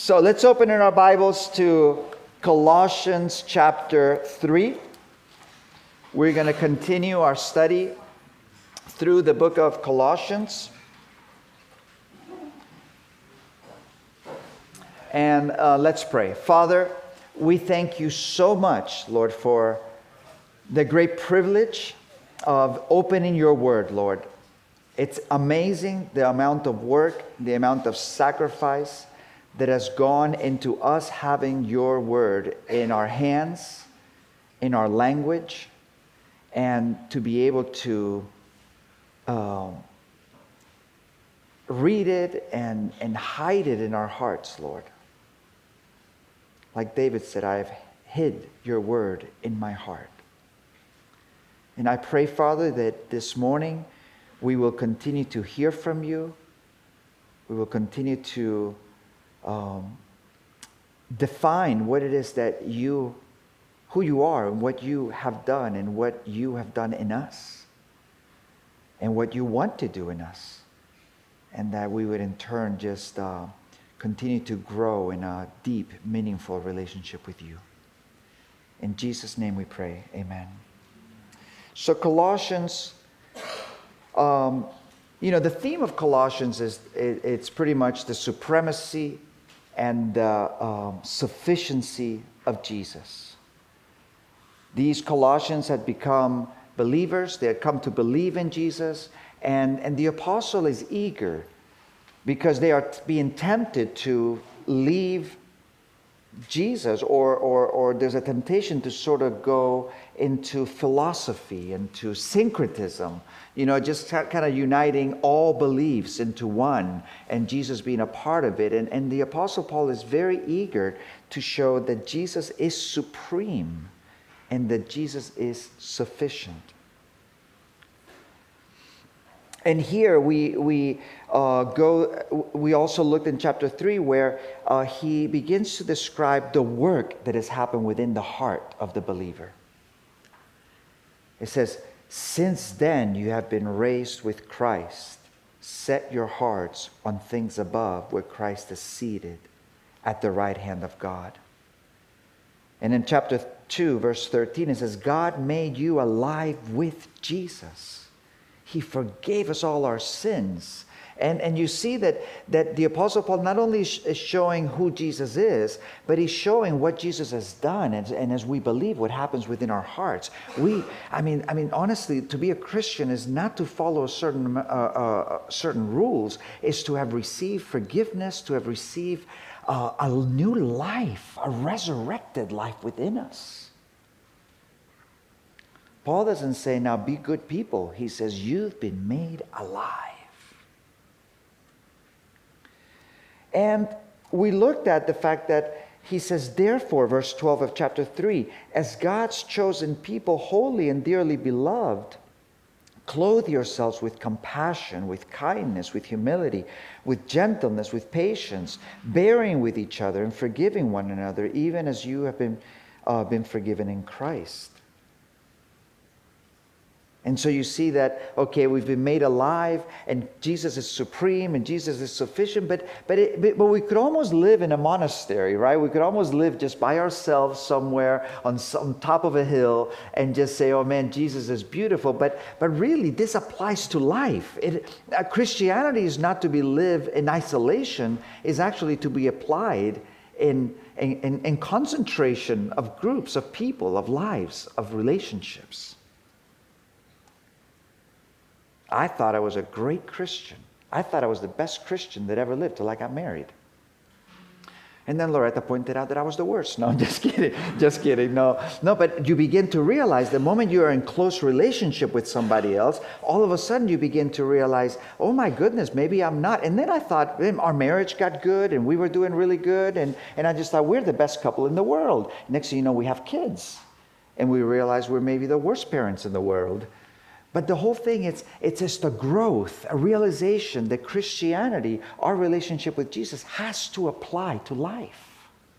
So let's open in our Bibles to Colossians chapter 3. We're going to continue our study through the book of Colossians. And let's pray. Father, we thank you so much, Lord, for the great privilege of opening your word, Lord. It's amazing the amount of work, the amount of sacrifice that has gone into us having your word in our hands, in our language, and to be able to read it and hide it in our hearts, Lord. Like David said, I have hid your word in my heart. And I pray, Father, that this morning we will continue to hear from you. We will continue to define what it is that who you are and what you have done and what you have done in us and what you want to do in us. And that we would in turn just continue to grow in a deep, meaningful relationship with you. In Jesus' name we pray, amen. So Colossians, the theme of Colossians is it's pretty much the supremacy and the sufficiency of Jesus. These Colossians had become believers. They had come to believe in Jesus. And the apostle is eager because they are being tempted to leave Jesus, or there's a temptation to sort of go into philosophy, into syncretism, just kind of uniting all beliefs into one, and Jesus being a part of it. And the Apostle Paul is very eager to show that Jesus is supreme and that Jesus is sufficient. And here we also looked in chapter 3 where he begins to describe the work that has happened within the heart of the believer. It says, "Since then you have been raised with Christ. Set your hearts on things above where Christ is seated at the right hand of God." And in chapter 2, verse 13, it says, "God made you alive with Jesus. He forgave us all our sins." And you see that the Apostle Paul not only is showing who Jesus is, but he's showing what Jesus has done. And as we believe, what happens within our hearts. Honestly, to be a Christian is not to follow certain rules. It's to have received forgiveness, to have received a new life, a resurrected life within us. Paul doesn't say, now be good people. He says, you've been made alive. And we looked at the fact that he says, therefore, verse 12 of chapter 3, as God's chosen people, holy and dearly beloved, clothe yourselves with compassion, with kindness, with humility, with gentleness, with patience, bearing with each other and forgiving one another, even as you have been forgiven in Christ. And so you see that, okay, we've been made alive, and Jesus is supreme, and Jesus is sufficient, but we could almost live in a monastery, right? We could almost live just by ourselves somewhere on some top of a hill and just say, oh man, Jesus is beautiful. But really, this applies to life. Christianity is not to be lived in isolation, it's actually to be applied in concentration of groups, of people, of lives, of relationships. I thought I was a great Christian. I thought I was the best Christian that ever lived till I got married. And then Loretta pointed out that I was the worst. No, I'm just kidding. Just kidding. No, but you begin to realize the moment you are in close relationship with somebody else, all of a sudden you begin to realize, oh my goodness, maybe I'm not. And then I thought, our marriage got good and we were doing really good. And I just thought, we're the best couple in the world. Next thing you know, we have kids. And we realize we're maybe the worst parents in the world. But the whole thing, it's just a growth, a realization that Christianity, our relationship with Jesus, has to apply to life.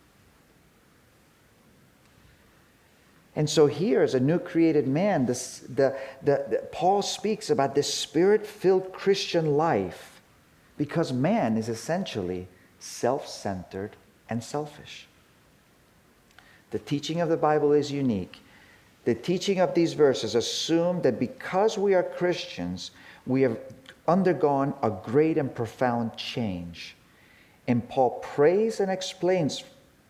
And so here, as a new created man, Paul speaks about this spirit-filled Christian life because man is essentially self-centered and selfish. The teaching of the Bible is unique. The teaching of these verses assume that because we are Christians, we have undergone a great and profound change. And Paul prays and explains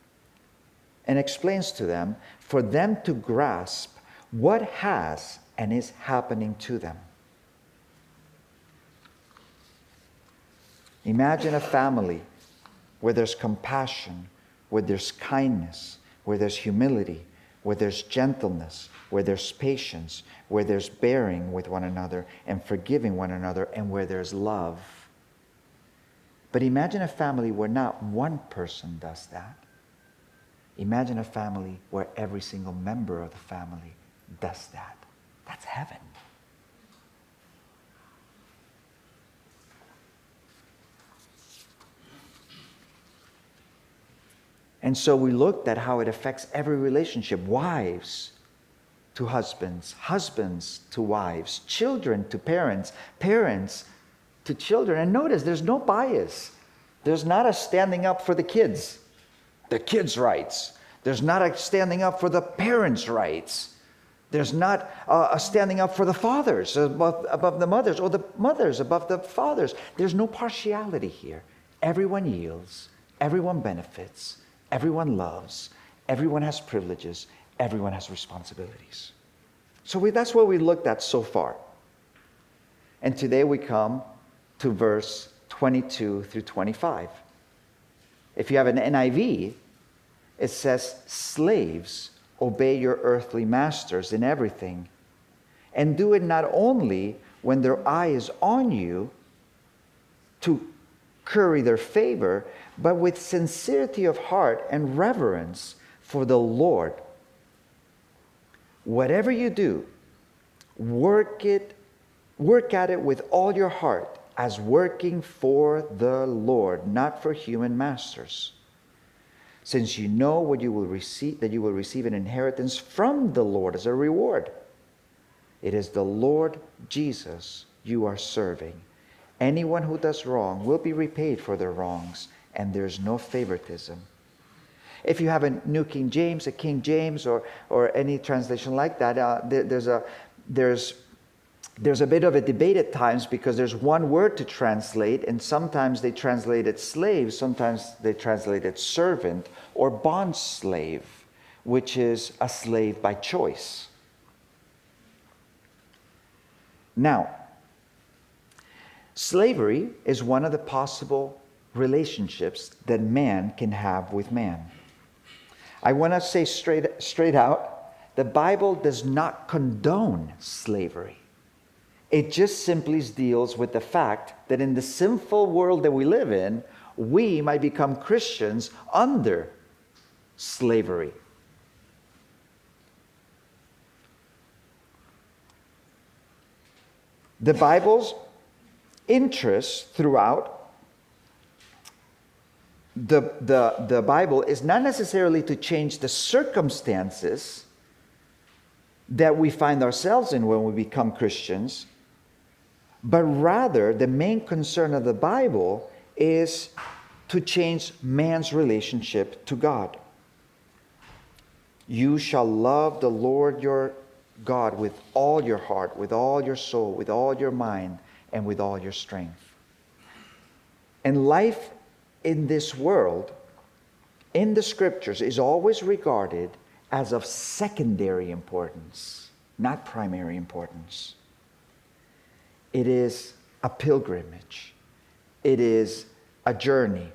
to them for them to grasp what has and is happening to them. Imagine a family where there's compassion, where there's kindness, where there's humility, where there's gentleness, where there's patience, where there's bearing with one another and forgiving one another, and where there's love. But imagine a family where not one person does that. Imagine a family where every single member of the family does that. That's heaven. And so we looked at how it affects every relationship. Wives to husbands, husbands to wives, children to parents, parents to children. And notice, there's no bias. There's not a standing up for the kids' rights. There's not a standing up for the parents' rights. There's not a standing up for the fathers above the mothers, or the mothers above the fathers. There's no partiality here. Everyone yields. Everyone benefits. Everyone loves. Everyone has privileges. Everyone has responsibilities. So that's what we looked at so far. And today we come to verse 22 through 25. If you have an NIV, it says, "Slaves, obey your earthly masters in everything, and do it not only when their eye is on you to curry their favor, but with sincerity of heart and reverence for the Lord. Whatever you do, work at it with all your heart, as working for the Lord, not for human masters, since you know what you will receive, that you will receive an inheritance from the Lord as a reward. It is the Lord Jesus you are serving. Anyone who does wrong will be repaid for their wrongs, and there's no favoritism." If you have a New King James, a King James, or any translation like that, there's a bit of a debate at times, because there's one word to translate, and sometimes they translate it slave, sometimes they translate it servant, or bond slave, which is a slave by choice. Now, slavery is one of the possible relationships that man can have with man. I want to say straight out, the Bible does not condone slavery. It just simply deals with the fact that in the sinful world that we live in, we might become Christians under slavery. The Bible's interest throughout the Bible is not necessarily to change the circumstances that we find ourselves in when we become Christians, but rather the main concern of the Bible is to change man's relationship to God. You shall love the Lord your God with all your heart, with all your soul, with all your mind, and with all your strength. And life in this world, in the scriptures, is always regarded as of secondary importance, not primary importance. It is a pilgrimage. It is a journey.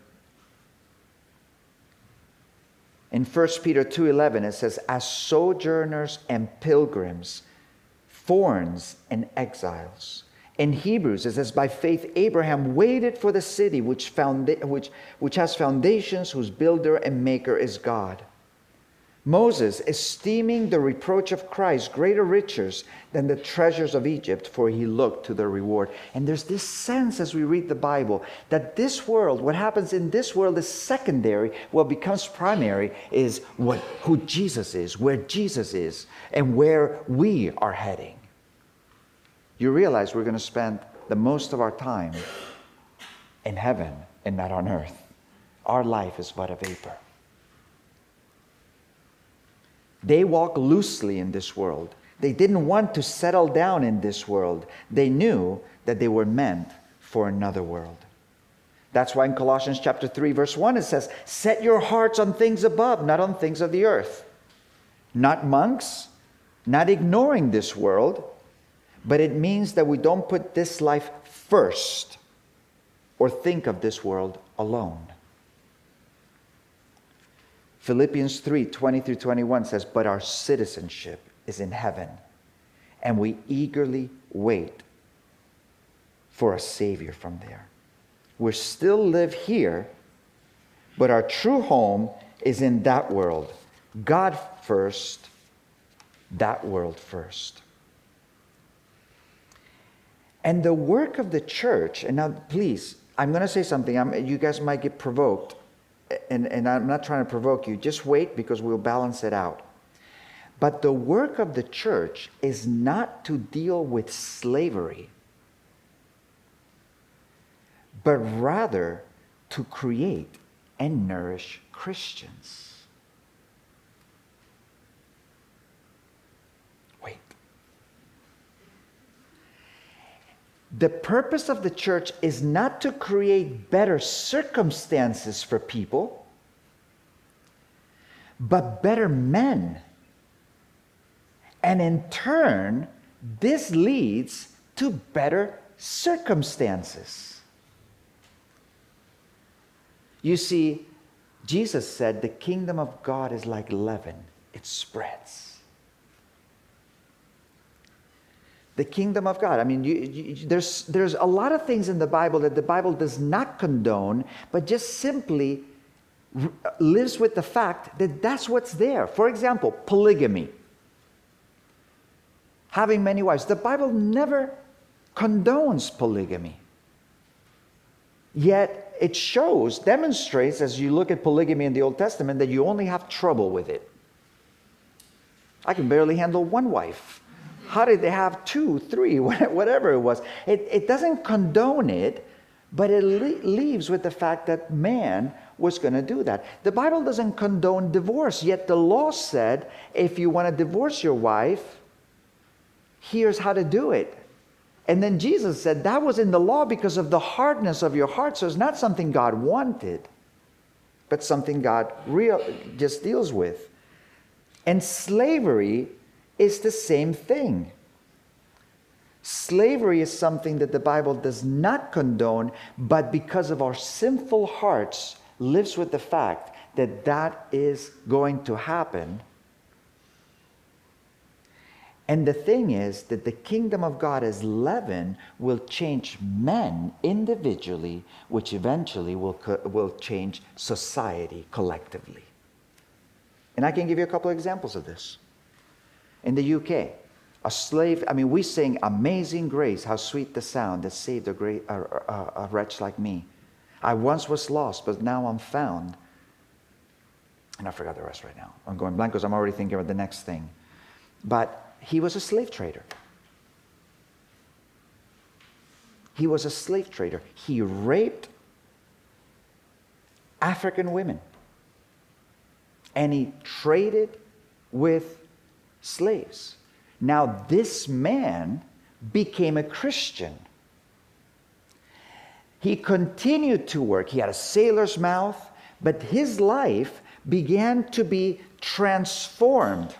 In 1 Peter 2:11, it says, "As sojourners and pilgrims, foreigners and exiles." In Hebrews, it says, "By faith Abraham waited for the city which has foundations, whose builder and maker is God." Moses, esteeming the reproach of Christ greater riches than the treasures of Egypt, for he looked to the reward. And there's this sense as we read the Bible that this world, what happens in this world is secondary. What becomes primary is who Jesus is, where Jesus is, and where we are heading. You realize we're going to spend the most of our time in heaven and not on earth. Our life is but a vapor. They walk loosely in this world. They didn't want to settle down in this world. They knew that they were meant for another world. That's why in Colossians chapter 3, verse 1, it says, set your hearts on things above, not on things of the earth. Not monks, not ignoring this world, but it means that we don't put this life first or think of this world alone. Philippians 3, 20 through 21 says, but our citizenship is in heaven, and we eagerly wait for a Savior from there. We still live here, but our true home is in that world. God first, that world first. And the work of the church, and now please, I'm going to say something. You guys might get provoked, and I'm not trying to provoke you. Just wait, because we'll balance it out. But the work of the church is not to deal with slavery, but rather to create and nourish Christians. Wait. The purpose of the church is not to create better circumstances for people, but better men. And in turn, this leads to better circumstances. You see, Jesus said the kingdom of God is like leaven. It spreads. The kingdom of God. I mean, there's a lot of things in the Bible that the Bible does not condone, but just simply lives with the fact that that's what's there. For example, polygamy. Having many wives. The Bible never condones polygamy. Yet it demonstrates, as you look at polygamy in the Old Testament, that you only have trouble with it. I can barely handle one wife. How did they have 2, 3, whatever it was? It doesn't condone it, but it leaves with the fact that man was going to do that. The Bible doesn't condone divorce, yet the law said, if you want to divorce your wife, here's how to do it. And then Jesus said that was in the law because of the hardness of your heart. So it's not something God wanted, but something God just deals with. And slavery is the same thing. Slavery is something that the Bible does not condone, but because of our sinful hearts, lives with the fact that that is going to happen. And the thing is that the kingdom of God as leaven will change men individually, which eventually will change society collectively. And I can give you a couple of examples of this. In the UK, a slave, we sing Amazing Grace, how sweet the sound that saved a wretch like me. I once was lost, but now I'm found. And I forgot the rest right now. I'm going blank because I'm already thinking about the next thing. But he was a slave trader. He was a slave trader. He raped African women. And he traded with slaves. Now this man became a Christian. He continued to work. He had a sailor's mouth, but his life began to be transformed.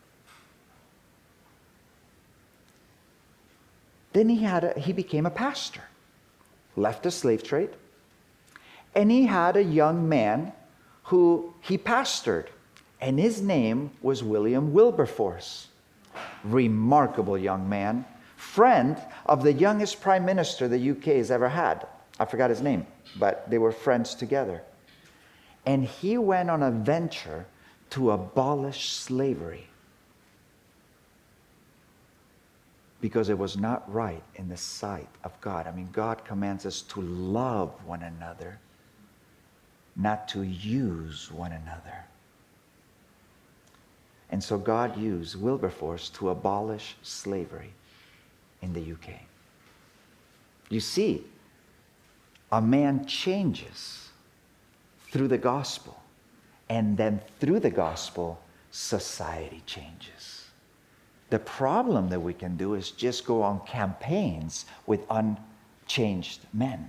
Then he became a pastor, left the slave trade, and he had a young man who he pastored, and his name was William Wilberforce. Remarkable young man, friend of the youngest prime minister the UK has ever had. I forgot his name, but they were friends together. And he went on a venture to abolish slavery, because it was not right in the sight of God. God commands us to love one another, not to use one another. And so God used Wilberforce to abolish slavery in the UK. You see, a man changes through the gospel. And then through the gospel, society changes. The problem that we can do is just go on campaigns with unchanged men.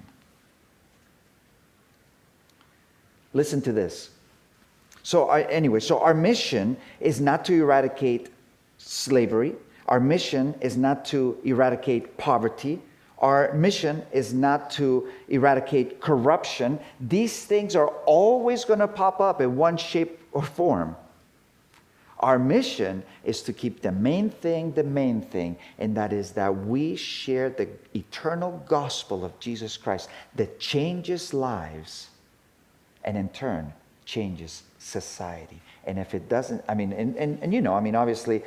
Listen to this. So our mission is not to eradicate slavery. Our mission is not to eradicate poverty. Our mission is not to eradicate corruption. These things are always going to pop up in one shape or form. Our mission is to keep the main thing, and that is that we share the eternal gospel of Jesus Christ that changes lives and in turn changes society. And if it doesn't, obviously,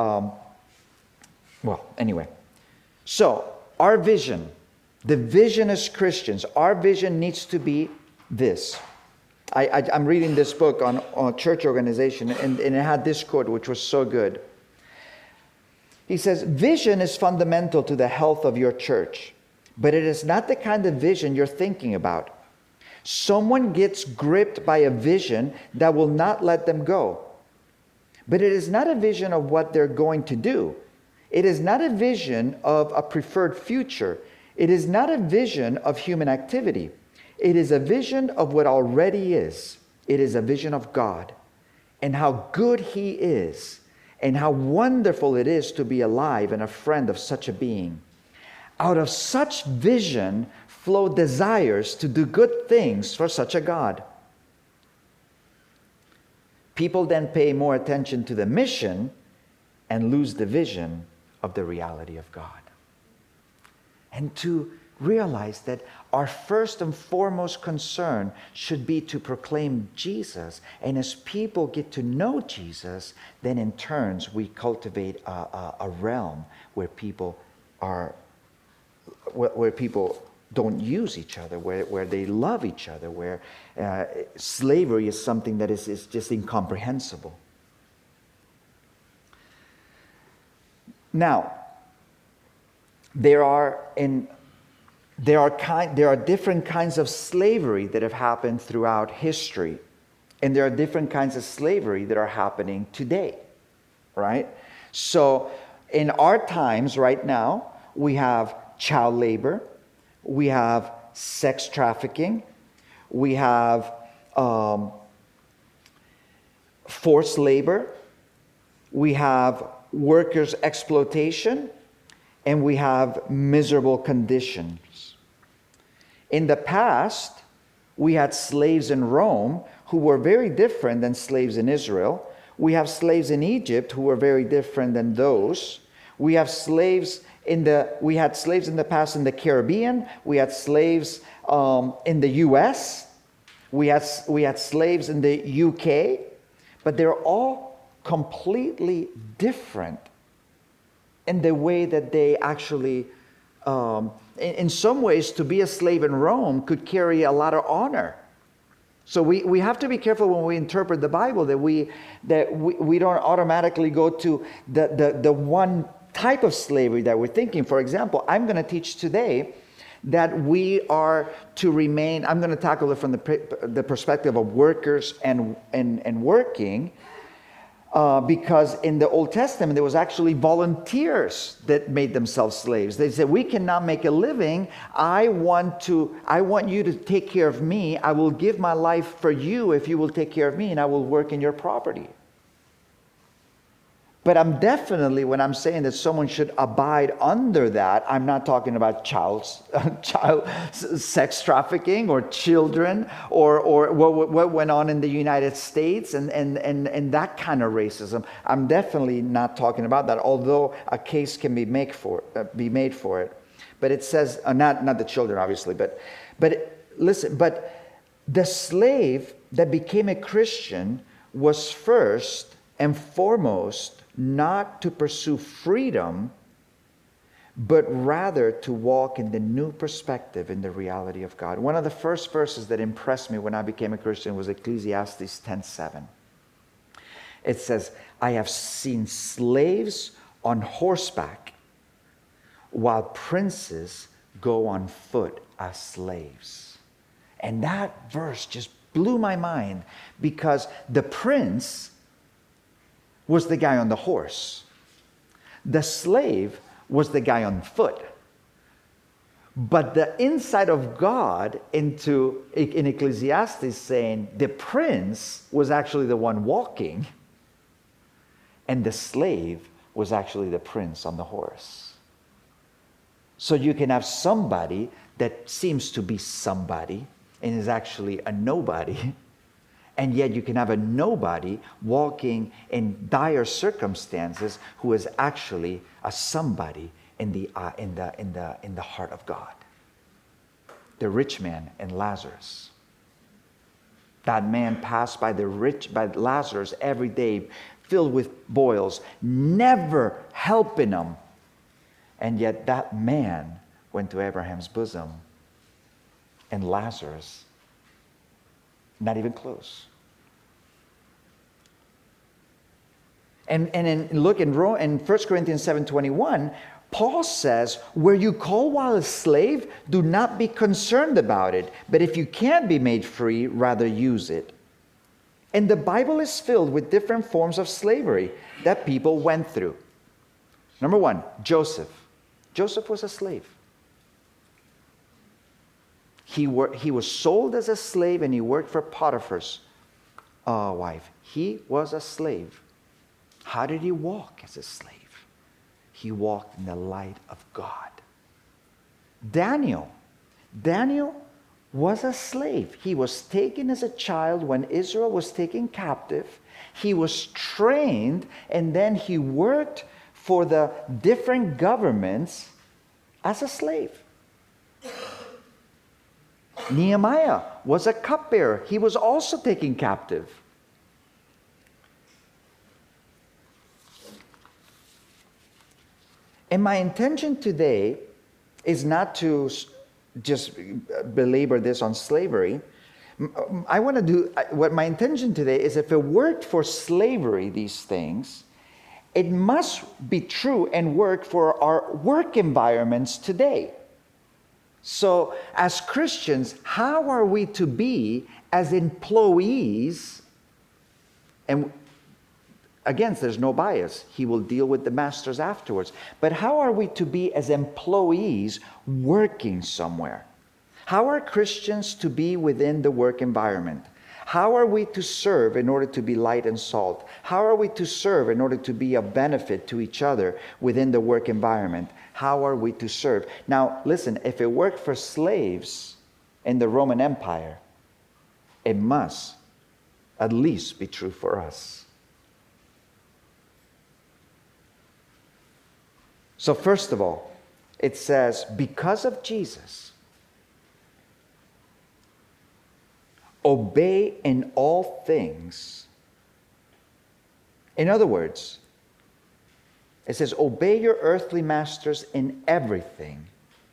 anyway. So, our vision, the vision as Christians, our vision needs to be this. I'm reading this book on church organization, and it had this quote, which was so good. He says, vision is fundamental to the health of your church, but it is not the kind of vision you're thinking about. Someone gets gripped by a vision that will not let them go. But it is not a vision of what they're going to do. It is not a vision of a preferred future. It is not a vision of human activity. It is a vision of what already is. It is a vision of God and how good He is and how wonderful it is to be alive and a friend of such a being. Out of such vision flow desires to do good things for such a God. People then pay more attention to the mission and lose the vision of the reality of God. And to realize that our first and foremost concern should be to proclaim Jesus. And as people get to know Jesus, then in turns we cultivate a realm where people don't use each other, where they love each other, where slavery is something that is just incomprehensible. Now, there are different kinds of slavery that have happened throughout history, and there are different kinds of slavery that are happening today, right? So, in our times right now, we have child labor, we have sex trafficking, we have forced labor, we have workers' exploitation, and we have miserable conditions. In the past, we had slaves in Rome who were very different than slaves in Israel. We have slaves in Egypt who were very different than those. We had slaves in the past in the Caribbean. We had slaves in the U.S. We had slaves in the UK. But they're all completely different in the way that they actually, in some ways, to be a slave in Rome could carry a lot of honor. So we have to be careful when we interpret the Bible that we don't automatically go to the one type of slavery that we're thinking. For example, I'm going to teach today that we are to remain. I'm going to tackle it from the perspective of workers and working. Because in the Old Testament, there was actually volunteers that made themselves slaves. They said, we cannot make a living. I want you to take care of me. I will give my life for you if you will take care of me, and I will work in your property. But I'm definitely, when I'm saying that someone should abide under that, I'm not talking about child sex trafficking or children or what went on in the United States and that kind of racism. I'm definitely not talking about that, although a case can be made for it. But it says, not the children, obviously, but listen, but the slave that became a Christian was first and foremost not to pursue freedom, but rather to walk in the new perspective in the reality of God. One of the first verses that impressed me when I became a Christian was Ecclesiastes 10:7. It says, I have seen slaves on horseback, while princes go on foot as slaves. And that verse just blew my mind because the prince was the guy on the horse. The slave was the guy on foot. But the insight of God in Ecclesiastes saying the prince was actually the one walking, and the slave was actually the prince on the horse. So you can have somebody that seems to be somebody and is actually a nobody, and yet you can have a nobody walking in dire circumstances who is actually a somebody in the heart of God. The rich man and Lazarus. That man passed by Lazarus every day, filled with boils, never helping him. And yet that man went to Abraham's bosom, and Lazarus, not even close. And look in 1 Corinthians 7:21, Paul says, where you call while a slave, do not be concerned about it. But if you can't be made free, rather use it. And the Bible is filled with different forms of slavery that people went through. Number one, Joseph. Joseph was a slave. He was sold as a slave, and he worked for Potiphar's wife. He was a slave. How did he walk as a slave? He walked in the light of God. Daniel was a slave. He was taken as a child when Israel was taken captive. He was trained, and then he worked for the different governments as a slave. Nehemiah was a cupbearer. He was also taken captive. And my intention today is not to just belabor this on slavery. What my intention today is, if it worked for slavery, these things, it must be true and work for our work environments today. So as Christians, how are we to be as employees? And again, there's no bias. He will deal with the masters afterwards. But how are we to be as employees working somewhere? How are Christians to be within the work environment? How are we to serve in order to be light and salt? How are we to serve in order to be a benefit to each other within the work environment? How are we to serve? Now, listen, if it worked for slaves in the Roman Empire, it must at least be true for us. So first of all, it says, because of Jesus, obey in all things. In other words, it says, obey your earthly masters in everything.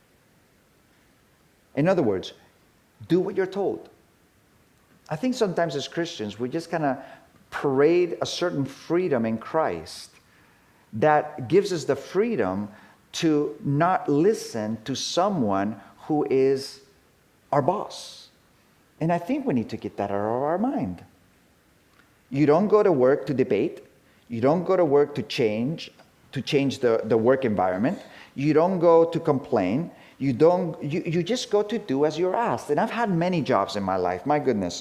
In other words, do what you're told. I think sometimes as Christians, we just kind of parade a certain freedom in Christ that gives us the freedom to not listen to someone who is our boss. And I think we need to get that out of our mind. You don't go to work to debate. You don't go to work to change the work environment. You don't go to complain. You just go to do as you're asked. And I've had many jobs in my life. My goodness.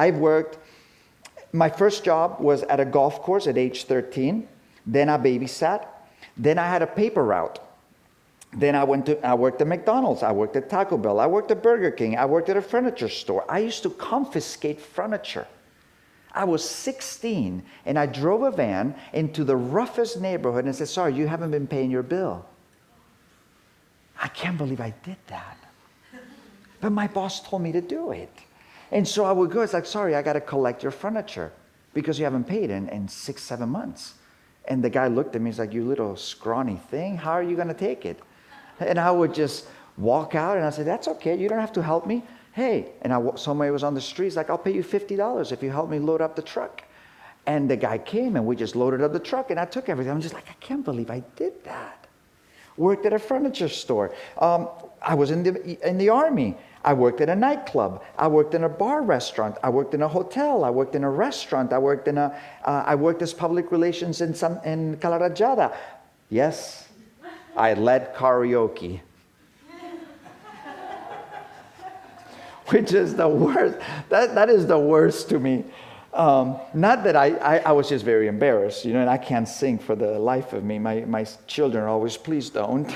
My first job was at a golf course at age 13. Then I babysat. Then I had a paper route. Then I worked at McDonald's. I worked at Taco Bell. I worked at Burger King. I worked at a furniture store. I used to confiscate furniture. I was 16, and I drove a van into the roughest neighborhood and said, sorry, you haven't been paying your bill. I can't believe I did that. But my boss told me to do it. And so I would go, it's like, sorry, I got to collect your furniture because you haven't paid in 6-7 months. And the guy looked at me, he's like, you little scrawny thing, how are you going to take it? And I would just walk out, and I said, that's okay, you don't have to help me. Hey, and somebody was on the street, he's like, I'll pay you $50 if you help me load up the truck. And the guy came, and we just loaded up the truck, and I took everything. I'm just like, I can't believe I did that. worked at a furniture store. I was in the army. I worked at a nightclub. I worked in a bar restaurant. I worked in a hotel. I worked in a restaurant. I worked as public relations in Calarajada. Yes, I led karaoke. Which is the worst. That is the worst to me. Not that I was just very embarrassed, and I can't sing for the life of me. My children are always, please don't.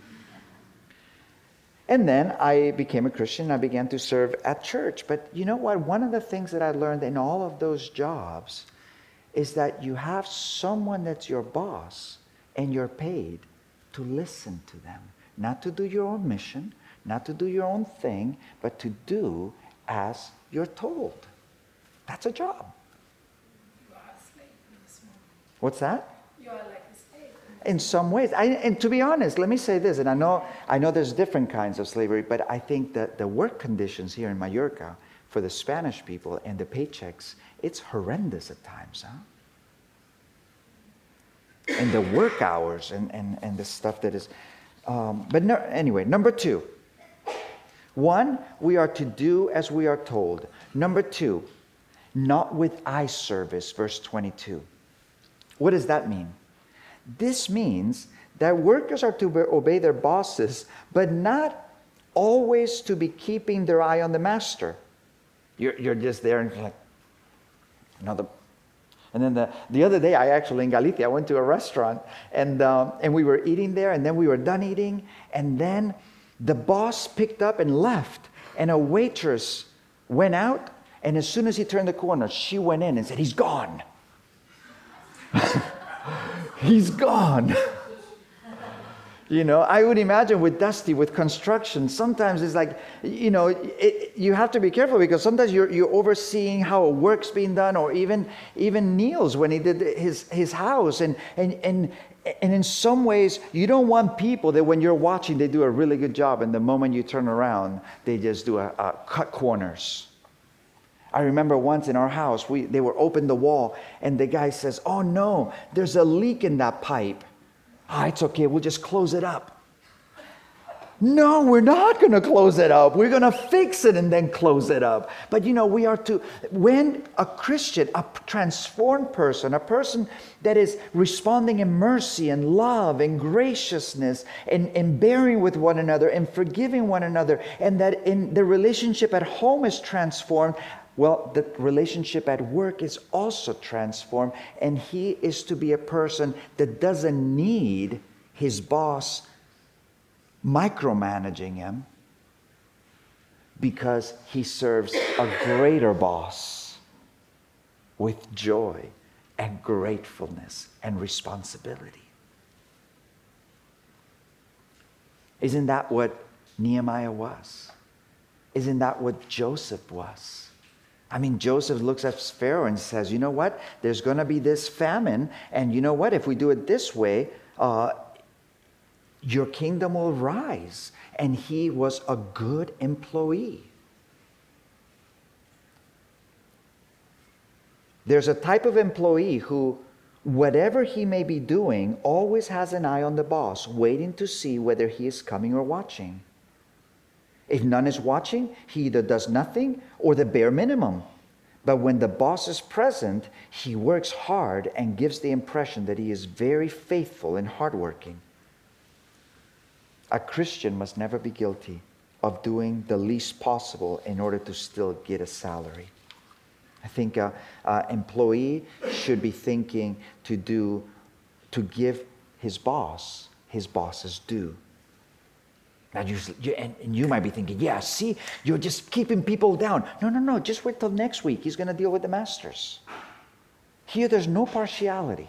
And then I became a Christian. I began to serve at church. But you know what? One of the things that I learned in all of those jobs is that you have someone that's your boss and you're paid to listen to them. Not to do your own mission, not to do your own thing, but to do as you're told. That's a job. You are a slave in this moment. What's that? You are like a slave. In some ways. And to be honest, let me say this, and I know there's different kinds of slavery, but I think that the work conditions here in Mallorca for the Spanish people and the paychecks, it's horrendous at times, huh? And the work hours and the stuff that is... anyway, number 2. 1, we are to do as we are told. Number 2, not with eye service, verse 22. What does that mean? This means that workers are to obey their bosses, but not always to be keeping their eye on the master. You're just there and you're like, another. And then the other day, in Galicia, I went to a restaurant and we were eating there, and then we were done eating, and then the boss picked up and left, and a waitress went out, and as soon as he turned the corner, she went in and said, "He's gone." He's gone. I would imagine with Dusty, with construction, sometimes it's like, you have to be careful because sometimes you're overseeing how a work's being done, or even Neil's when he did his house. And in some ways, you don't want people that when you're watching, they do a really good job, and the moment you turn around, they just do a cut corners. I remember once in our house, they were open the wall, and the guy says, "Oh no, there's a leak in that pipe." It's okay, we'll just close it up. No, we're not going to close it up. We're going to fix it and then close it up. But we are to, when a Christian, a transformed person, a person that is responding in mercy and love and graciousness and bearing with one another and forgiving one another, and that in the relationship at home is transformed, well, the relationship at work is also transformed, and he is to be a person that doesn't need his boss micromanaging him, because he serves a greater boss with joy and gratefulness and responsibility. Isn't that what Nehemiah was? Isn't that what Joseph was? Joseph looks at Pharaoh and says, "You know what? There's going to be this famine, and you know what? If we do it this way, your kingdom will rise." And he was a good employee. There's a type of employee who, whatever he may be doing, always has an eye on the boss, waiting to see whether he is coming or watching. If none is watching, he either does nothing or the bare minimum. But when the boss is present, he works hard and gives the impression that he is very faithful and hardworking. A Christian must never be guilty of doing the least possible in order to still get a salary. I think an employee should be thinking to give his boss's due. Now, you might be thinking, "Yeah, see, you're just keeping people down." No. Just wait till next week. He's going to deal with the masters. Here, there's no partiality.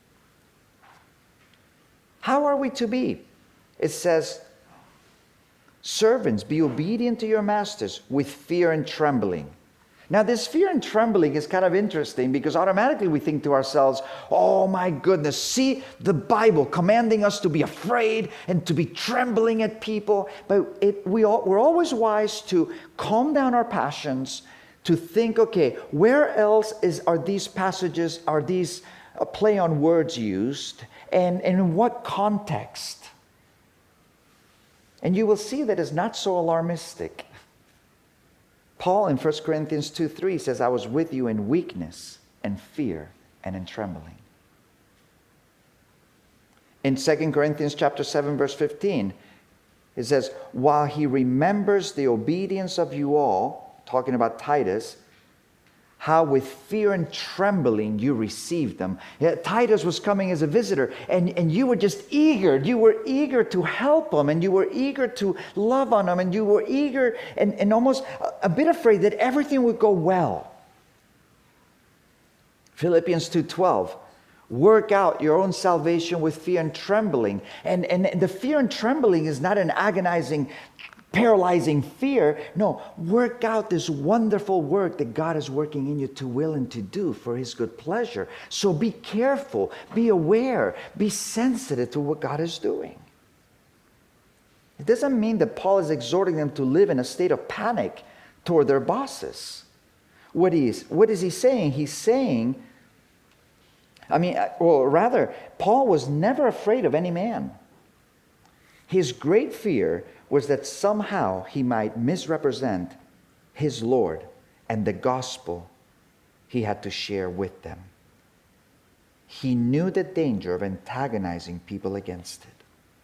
How are we to be? It says, "Servants, be obedient to your masters with fear and trembling." Now, this fear and trembling is kind of interesting because automatically we think to ourselves, "Oh my goodness, see the Bible commanding us to be afraid and to be trembling at people." But we're always wise to calm down our passions, to think, okay, where else are these passages, are these play on words used, and in what context? And you will see that it's not so alarmistic. Paul in 1 Corinthians 2:3 says, I was with you in weakness and fear and in trembling. In 2 Corinthians chapter 7, verse 15, it says, while he remembers the obedience of you all, talking about Titus, how with fear and trembling you received them. Titus was coming as a visitor, and you were just eager. You were eager to help him, and you were eager to love on him, and you were eager and almost a bit afraid that everything would go well. Philippians 2:12, work out your own salvation with fear and trembling. And the fear and trembling is not an agonizing, paralyzing fear. No, work out this wonderful work that God is working in you to will and to do for His good pleasure. So be careful, be aware, be sensitive to what God is doing. It doesn't mean that Paul is exhorting them to live in a state of panic toward their bosses. What is he saying? He's saying, Paul was never afraid of any man. His great fear was that somehow he might misrepresent his Lord and the gospel he had to share with them. He knew the danger of antagonizing people against it.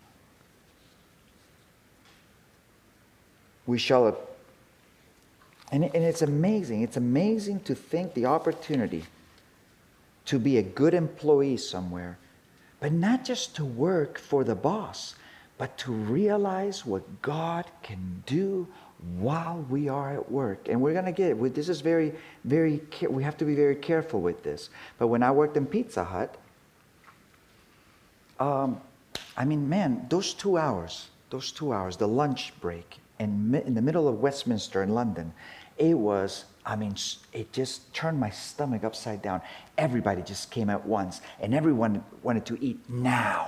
And it's amazing. It's amazing to think the opportunity to be a good employee somewhere, but not just to work for the boss, but to realize what God can do while we are at work. And we're going to get it. This is we have to be very careful with this. But when I worked in Pizza Hut, those 2 hours, the lunch break in the middle of Westminster in London, it just turned my stomach upside down. Everybody just came at once, and everyone wanted to eat now.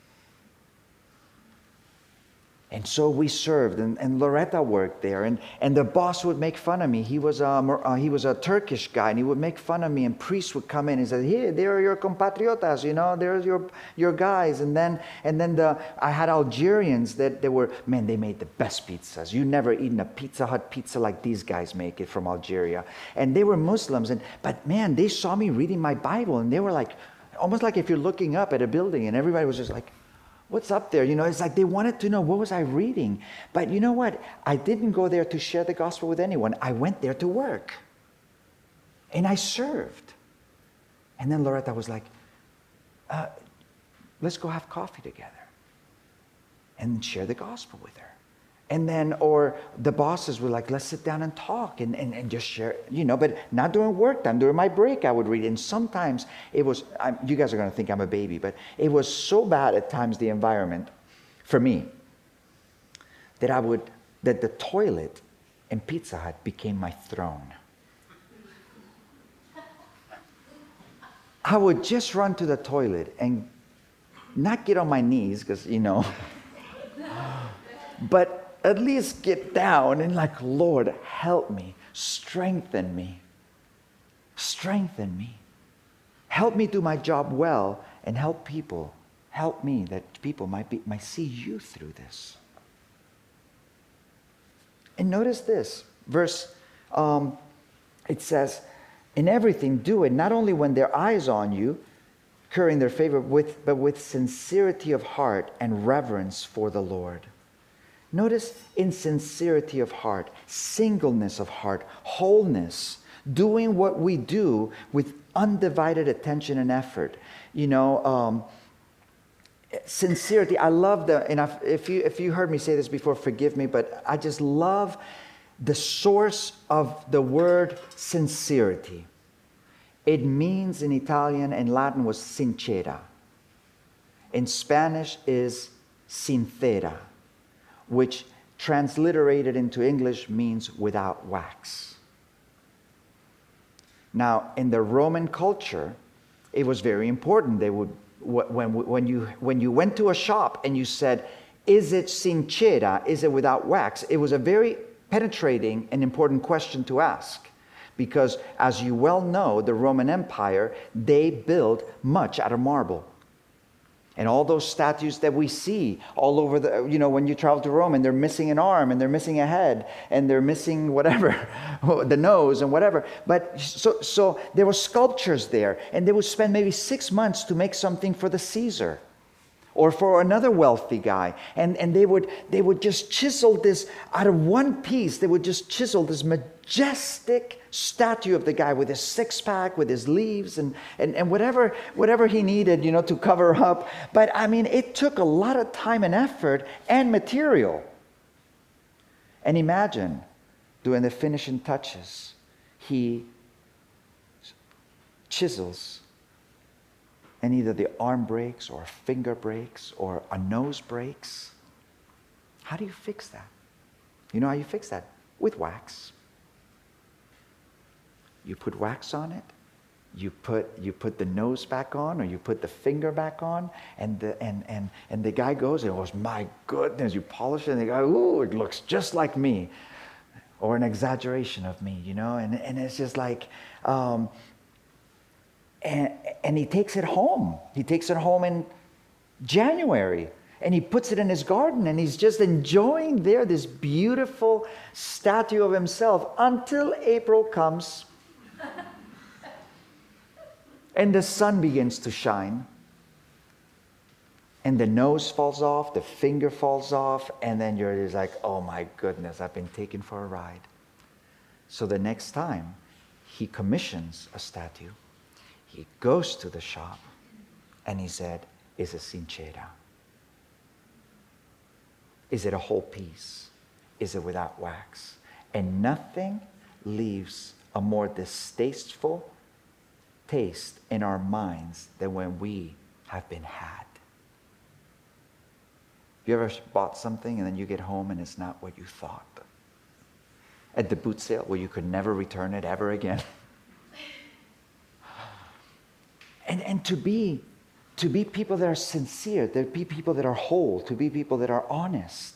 And so we served, and Loretta worked there, and the boss would make fun of me. He was a Turkish guy, and he would make fun of me, and priests would come in and say, "Here, there are your compatriotas, there's your guys." And then I had Algerians that they made the best pizzas. You never eaten a Pizza Hut pizza like these guys make it from Algeria. And they were Muslims, but they saw me reading my Bible, and they were like, almost like if you're looking up at a building, and everybody was just like, what's up there? It's like they wanted to know, what was I reading? But you know what? I didn't go there to share the gospel with anyone. I went there to work. And I served. And then Loretta was like, let's go have coffee together and share the gospel with her. And then, or the bosses were like, let's sit down and talk and just share, but not during work time. During my break, I would read. And sometimes it was, you guys are going to think I'm a baby, but it was so bad at times, the environment, for me, that the toilet in Pizza Hut became my throne. I would just run to the toilet and not get on my knees, because, but at least get down and like, Lord, help me, strengthen me. Help me do my job well, and help me that people might see you through this. And notice this verse, it says, in everything do it, not only when their eyes on you, incurring their favor, but with sincerity of heart and reverence for the Lord. Notice in sincerity of heart, singleness of heart, wholeness, doing what we do with undivided attention and effort. Sincerity. I love if you heard me say this before, forgive me, but I just love the source of the word sincerity. It means in Italian and Latin was sincera. In Spanish is sincera, which transliterated into English means without wax. Now, in the Roman culture, it was very important. They would, when you went to a shop and you said, "Is it sincera? Is it without wax?" It was a very penetrating and important question to ask, because, as you well know, the Roman Empire, they built much out of marble. And all those statues that we see all over the, when you travel to Rome, and they're missing an arm, and they're missing a head, and they're missing whatever, the nose and whatever. But so there were sculptures there, and they would spend maybe 6 months to make something for the Caesar or for another wealthy guy. And they would just chisel this out of one piece. They would just chisel this majestic statue of the guy with his six-pack, with his leaves, and whatever he needed, to cover up. But I mean, it took a lot of time and effort and material. And imagine, doing the finishing touches, he chisels, and either the arm breaks or a finger breaks or a nose breaks. How do you fix that? You know how you fix that? With wax. You put wax on it. You put the nose back on, or you put the finger back on, and the guy goes and goes, my goodness, you polish it, and the guy, ooh, it looks just like me, or an exaggeration of me, and it's just like, and he takes it home. He takes it home in January, and he puts it in his garden, and he's just enjoying there this beautiful statue of himself until April comes. And the sun begins to shine. And the nose falls off, the finger falls off, and then you're just like, oh my goodness, I've been taken for a ride. So the next time he commissions a statue, he goes to the shop and he said, is it sincera? Is it a whole piece? Is it without wax? And nothing leaves a more distasteful taste in our minds than when we have been had. You ever bought something and then you get home and it's not what you thought? At the boot sale where you could never return it ever again. And to be people that are sincere, to be people that are whole, to be people that are honest.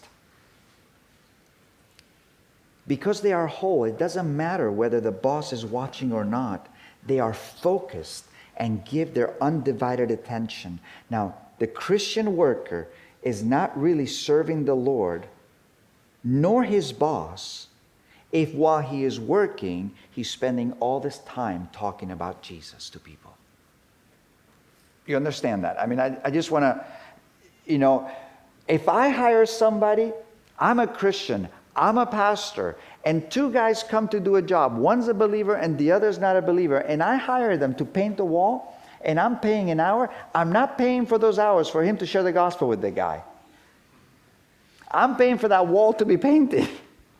Because they are whole, it doesn't matter whether the boss is watching or not. They are focused and give their undivided attention. Now, the Christian worker is not really serving the Lord, nor his boss, if while he is working, he's spending all this time talking about Jesus to people. You understand that? I mean, I just want to, if I hire somebody, I'm a Christian, I'm a pastor, and two guys come to do a job. One's a believer and the other's not a believer. And I hire them to paint the wall, and I'm paying an hour. I'm not paying for those hours for him to share the gospel with the guy. I'm paying for that wall to be painted.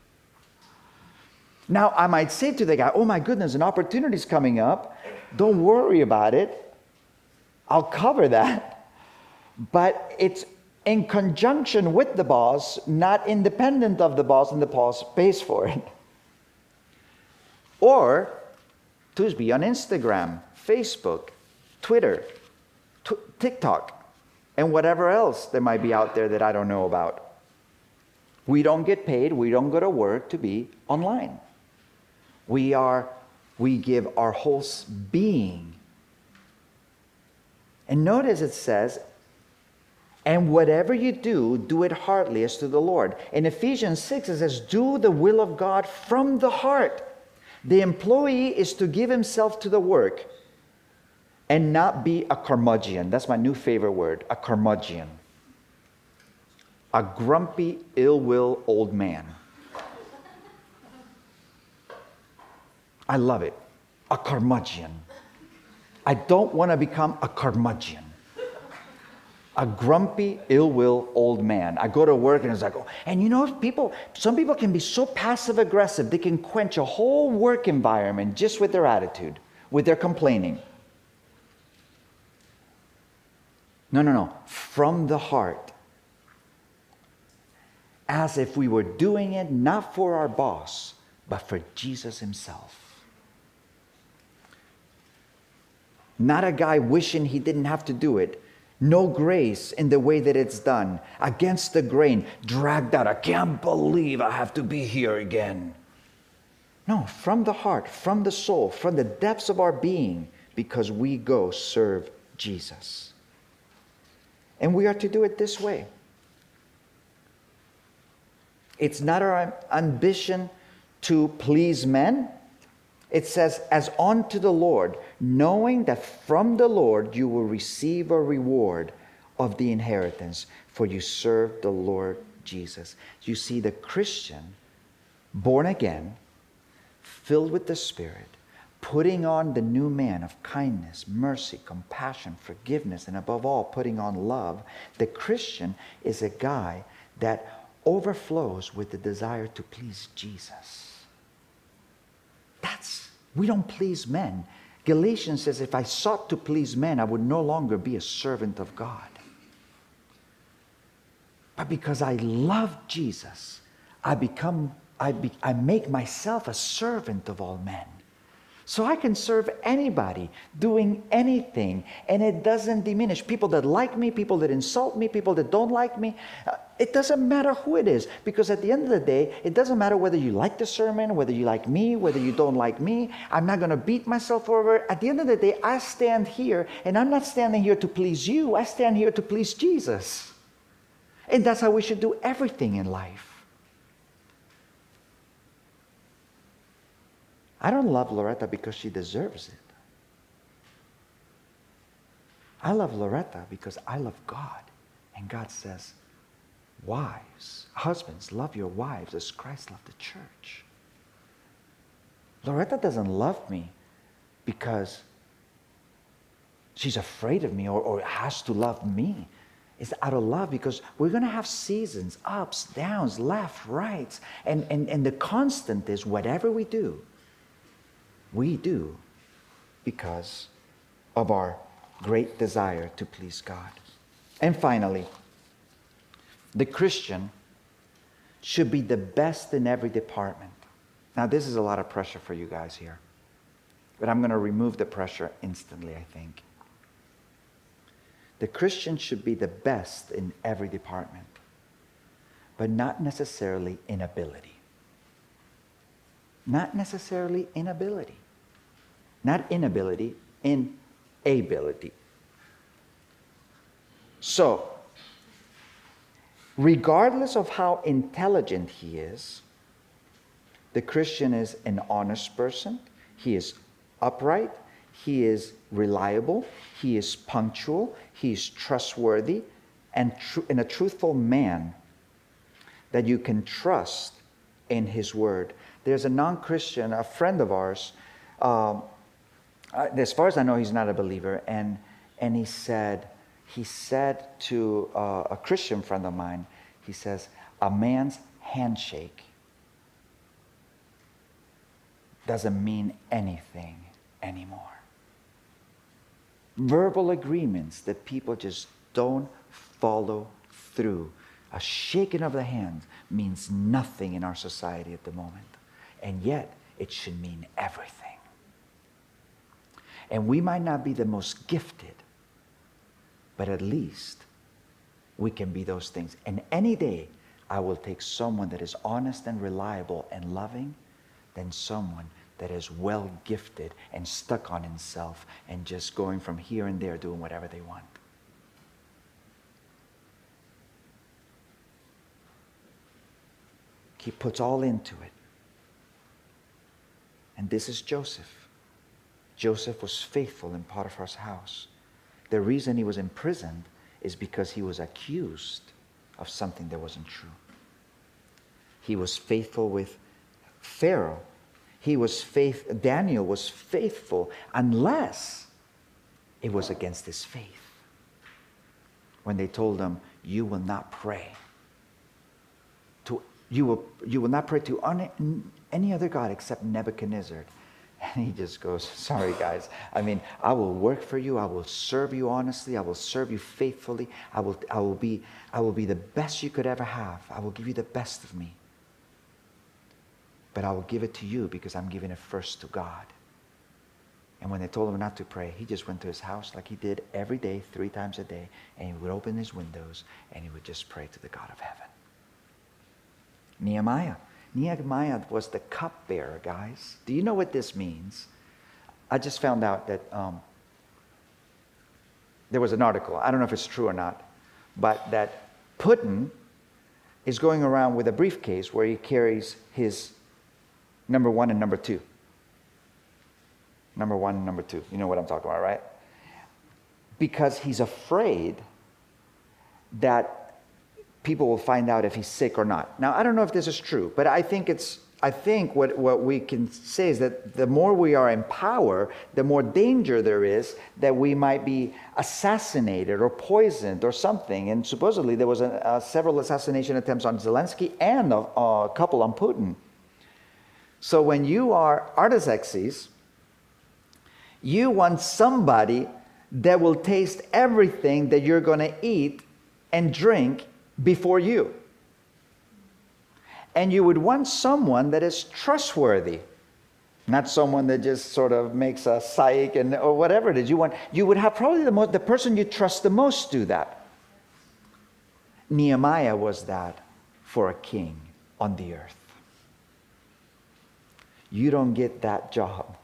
Now, I might say to the guy, oh my goodness, an opportunity's coming up. Don't worry about it. I'll cover that. But it's in conjunction with the boss, not independent of the boss, and the boss pays for it. Or to be on Instagram, Facebook, Twitter, TikTok, and whatever else there might be out there that I don't know about. We don't get paid, we don't go to work to be online. We give our whole being. And notice it says, and whatever you do, do it heartily as to the Lord. In Ephesians 6, it says, do the will of God from the heart. The employee is to give himself to the work and not be a curmudgeon. That's my new favorite word, a curmudgeon. A grumpy, ill-will old man. I love it. A curmudgeon. I don't want to become a curmudgeon. A grumpy, ill-will old man. I go to work and it's like, oh, and some people can be so passive-aggressive, they can quench a whole work environment just with their attitude, with their complaining. No. From the heart. As if we were doing it not for our boss, but for Jesus himself. Not a guy wishing he didn't have to do it. No grace in the way that it's done. Against the grain, dragged out. I can't believe I have to be here again. No, from the heart, from the soul, from the depths of our being, because we go serve Jesus. And we are to do it this way. It's not our ambition to please men. It says, as unto the Lord, knowing that from the Lord you will receive a reward of the inheritance, for you serve the Lord Jesus. You see, the Christian, born again, filled with the Spirit, putting on the new man of kindness, mercy, compassion, forgiveness, and above all, putting on love. The Christian is a guy that overflows with the desire to please Jesus. We don't please men. Galatians says, if I sought to please men, I would no longer be a servant of God. But because I love Jesus, I make myself a servant of all men. So I can serve anybody, doing anything, and it doesn't diminish. People that like me, people that insult me, people that don't like me. It doesn't matter who it is, because at the end of the day, it doesn't matter whether you like the sermon, whether you like me, whether you don't like me. I'm not going to beat myself over it. At the end of the day, I stand here, and I'm not standing here to please you. I stand here to please Jesus. And that's how we should do everything in life. I don't love Loretta because she deserves it. I love Loretta because I love God. And God says, wives, husbands, love your wives as Christ loved the church. Loretta doesn't love me because she's afraid of me or has to love me. It's out of love because we're going to have seasons, ups, downs, left, rights. And the constant is whatever we do because of our great desire to please God. And finally, the Christian should be the best in every department. Now, this is a lot of pressure for you guys here, but I'm going to remove the pressure instantly, I think. The Christian should be the best in every department, but not necessarily in ability. Not necessarily inability. Not inability, inability. So, regardless of how intelligent he is, the Christian is an honest person. He is upright. He is reliable. He is punctual. He is trustworthy and a truthful man that you can trust in his word. There's a non-Christian, a friend of ours, as far as I know, he's not a believer, and he said to a Christian friend of mine, he says, a man's handshake doesn't mean anything anymore. Verbal agreements that people just don't follow through. A shaking of the hand means nothing in our society at the moment. And yet, it should mean everything. And we might not be the most gifted, but at least we can be those things. And any day, I will take someone that is honest and reliable and loving than someone that is well gifted and stuck on himself and just going from here and there doing whatever they want. He puts all into it. And this is Joseph. Joseph was faithful in Potiphar's house. The reason he was imprisoned is because he was accused of something that wasn't true. He was faithful with Pharaoh. Daniel was faithful unless it was against his faith. When they told him, you will not pray. You will not pray to any other god except Nebuchadnezzar. And he just goes, sorry guys, I will work for you, I will serve you honestly, I will serve you faithfully, I will be the best you could ever have. I will give you the best of me. But I will give it to you because I'm giving it first to God. And when they told him not to pray, he just went to his house like he did every day, 3 times a day, and he would open his windows and he would just pray to the God of heaven. Nehemiah was the cupbearer, guys. Do you know what this means? I just found out that there was an article. I don't know if it's true or not. but that Putin is going around with a briefcase where he carries his number 1 and number 2. Number 1 and number 2. You know what I'm talking about, right? Because he's afraid that people will find out if he's sick or not. Now, I don't know if this is true, but I think what we can say is that the more we are in power, the more danger there is that we might be assassinated or poisoned or something. And supposedly there was several assassination attempts on Zelensky and a couple on Putin. So when you are Artaxerxes, you want somebody that will taste everything that you're going to eat and drink before you. And you would want someone that is trustworthy, not someone that just sort of makes a psych or whatever it is. You would have probably the person you trust the most do that. Nehemiah was that for a king on the earth. You don't get that job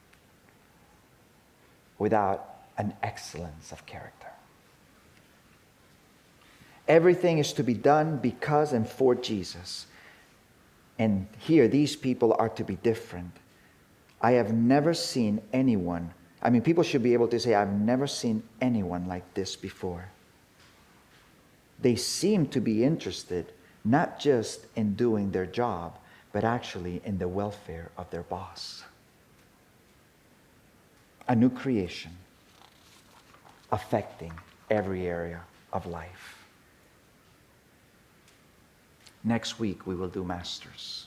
without an excellence of character. Everything is to be done because and for Jesus. And here, these people are to be different. I have never seen anyone, people should be able to say, I've never seen anyone like this before. They seem to be interested not just in doing their job, but actually in the welfare of their boss. A new creation affecting every area of life. Next week, we will do Masters.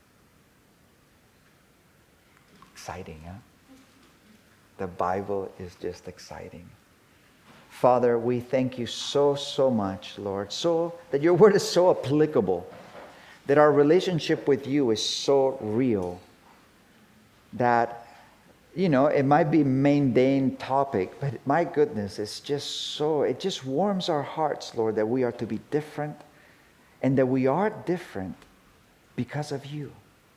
Exciting, huh? The Bible is just exciting. Father, we thank you so much, Lord, so that your word is so applicable, that our relationship with you is so real, that, it might be mundane topic, but my goodness, it just warms our hearts, Lord, that we are to be different, and that we are different because of you.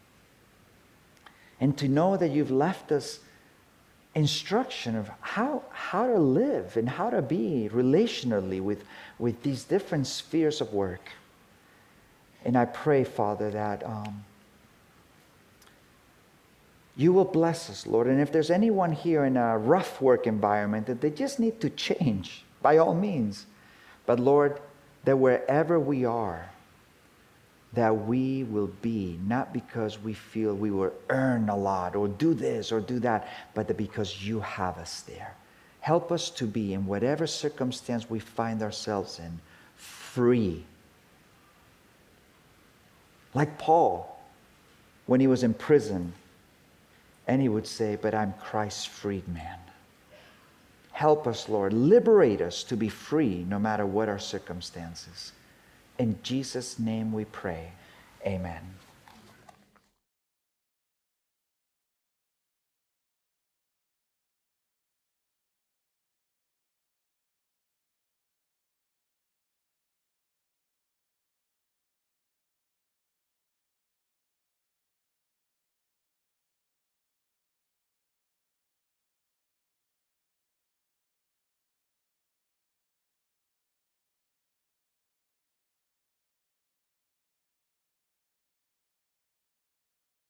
And to know that you've left us instruction of how to live and how to be relationally with these different spheres of work. And I pray, Father, that you will bless us, Lord. And if there's anyone here in a rough work environment that they just need to change, by all means. But Lord, that wherever we are, that we will be, not because we feel we will earn a lot or do this or do that, but that because you have us there. Help us to be, in whatever circumstance we find ourselves in, free. Like Paul, when he was in prison, and he would say, but I'm Christ's freedman. Help us, Lord. Liberate us to be free no matter what our circumstances. In Jesus' name we pray. Amen.